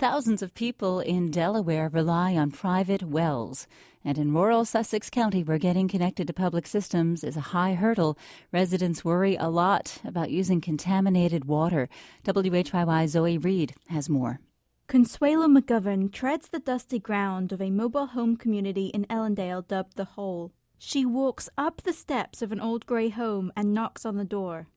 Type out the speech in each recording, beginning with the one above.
Thousands of people in Delaware rely on private wells. And in rural Sussex County, where getting connected to public systems is a high hurdle, residents worry a lot about using contaminated water. WHYY's Zoe Reed has more. Consuelo McGovern treads the dusty ground of a mobile home community in Ellendale dubbed The Hole. She walks up the steps of an old grey home and knocks on the door.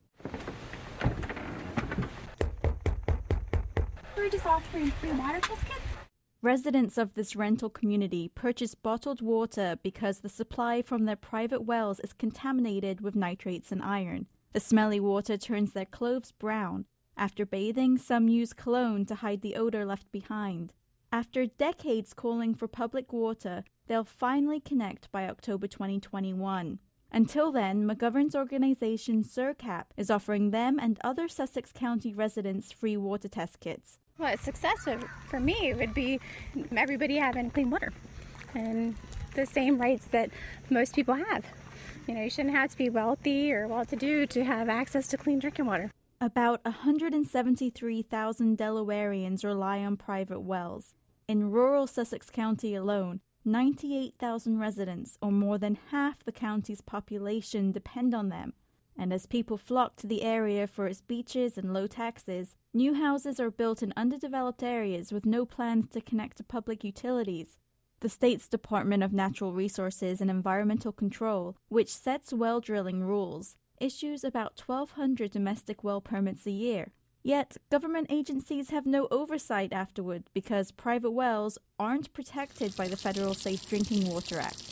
We're just offering free water test kits. Residents of this rental community purchase bottled water because the supply from their private wells is contaminated with nitrates and iron. The smelly water turns their clothes brown. After bathing, some use cologne to hide the odor left behind. After decades calling for public water, they'll finally connect by October 2021. Until then, McGovern's organization SERCAP is offering them and other Sussex County residents free water test kits. Well, success for me would be everybody having clean water and the same rights that most people have. You know, you shouldn't have to be wealthy or well-to-do to have access to clean drinking water. About 173,000 Delawareans rely on private wells. In rural Sussex County alone, 98,000 residents, or more than half the county's population, depend on them. And as people flock to the area for its beaches and low taxes, new houses are built in underdeveloped areas with no plans to connect to public utilities. The state's Department of Natural Resources and Environmental Control, which sets well drilling rules, issues about 1,200 domestic well permits a year. Yet, government agencies have no oversight afterward because private wells aren't protected by the Federal Safe Drinking Water Act.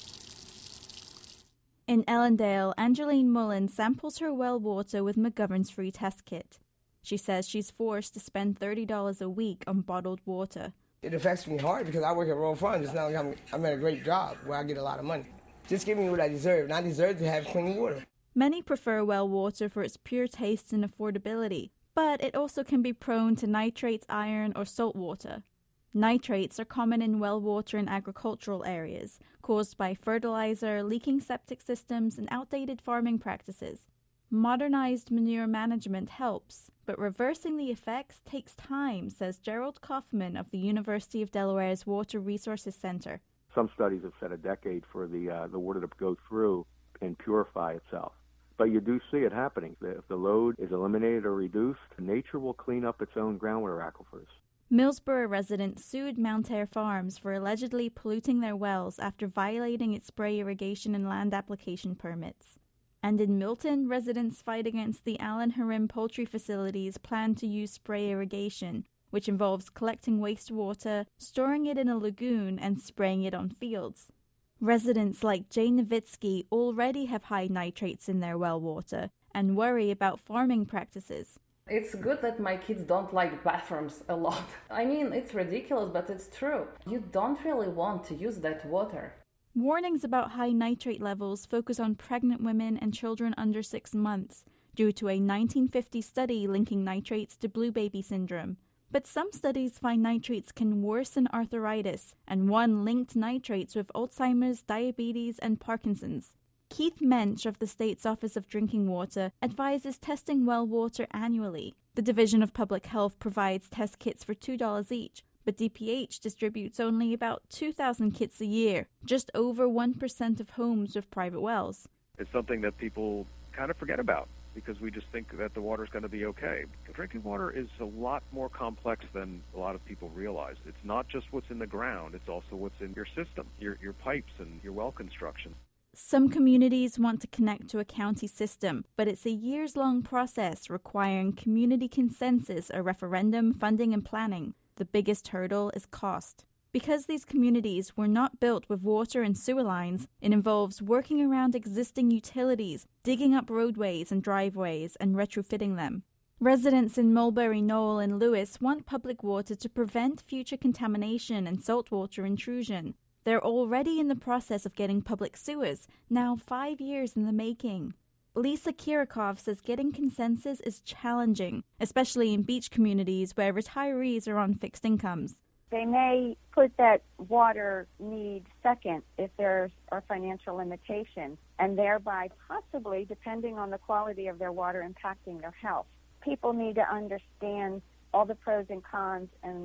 In Ellendale, Angeline Mullen samples her well water with McGovern's free test kit. She says she's forced to spend $30 a week on bottled water. It affects me hard because I work at Rural Funds. It's not like I'm at a great job where I get a lot of money. Just give me what I deserve, and I deserve to have clean water. Many prefer well water for its pure taste and affordability, but it also can be prone to nitrates, iron, or salt water. Nitrates are common in well water in agricultural areas, caused by fertilizer, leaking septic systems, and outdated farming practices. Modernized manure management helps, but reversing the effects takes time, says Gerald Kaufman of the University of Delaware's Water Resources Center. Some studies have said a decade for the water to go through and purify itself. But you do see it happening. If the load is eliminated or reduced, nature will clean up its own groundwater aquifers. Millsboro residents sued Mountaire Farms for allegedly polluting their wells after violating its spray irrigation and land application permits. And in Milton, residents fight against the Allen Harim poultry facility's plan to use spray irrigation, which involves collecting wastewater, storing it in a lagoon, and spraying it on fields. Residents like Jay Nowitzki already have high nitrates in their well water and worry about farming practices. It's good that my kids don't like bathrooms a lot. I mean, it's ridiculous, but it's true. You don't really want to use that water. Warnings about high nitrate levels focus on pregnant women and children under 6 months, due to a 1950 study linking nitrates to blue baby syndrome. But some studies find nitrates can worsen arthritis, and one linked nitrates with Alzheimer's, diabetes, and Parkinson's. Keith Mensch of the state's Office of Drinking Water advises testing well water annually. The Division of Public Health provides test kits for $2 each, but DPH distributes only about 2,000 kits a year, just over 1% of homes with private wells. It's something that people kind of forget about because we just think that the water's going to be okay. Drinking water is a lot more complex than a lot of people realize. It's not just what's in the ground, it's also what's in your system, your pipes and your well construction. Some communities want to connect to a county system, but it's a years-long process requiring community consensus, a referendum, funding, and planning. The biggest hurdle is cost. Because these communities were not built with water and sewer lines, it involves working around existing utilities, digging up roadways and driveways, and retrofitting them. Residents in Mulberry Knoll and Lewis want public water to prevent future contamination and saltwater intrusion. They're already in the process of getting public sewers, now 5 years in the making. Lisa Kirikov says getting consensus is challenging, especially in beach communities where retirees are on fixed incomes. They may put that water need second if there are financial limitations, and thereby possibly, depending on the quality of their water, impacting their health. People need to understand all the pros and cons and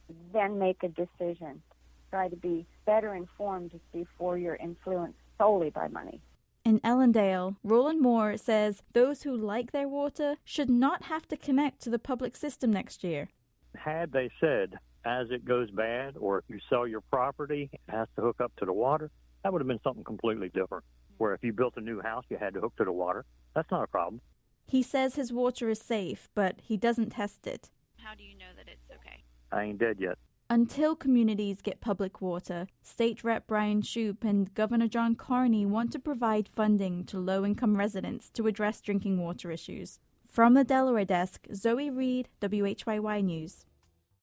then make a decision. Try to be better informed before you're influenced solely by money. In Ellendale, Roland Moore says those who like their water should not have to connect to the public system next year. Had they said, as it goes bad, or if you sell your property, it has to hook up to the water, that would have been something completely different. Where if you built a new house, you had to hook to the water. That's not a problem. He says his water is safe, but he doesn't test it. How do you know that it's okay? I ain't dead yet. Until communities get public water, State Rep Brian Shoup and Governor John Carney want to provide funding to low-income residents to address drinking water issues. From the Delaware desk, Zoe Reed, WHYY News.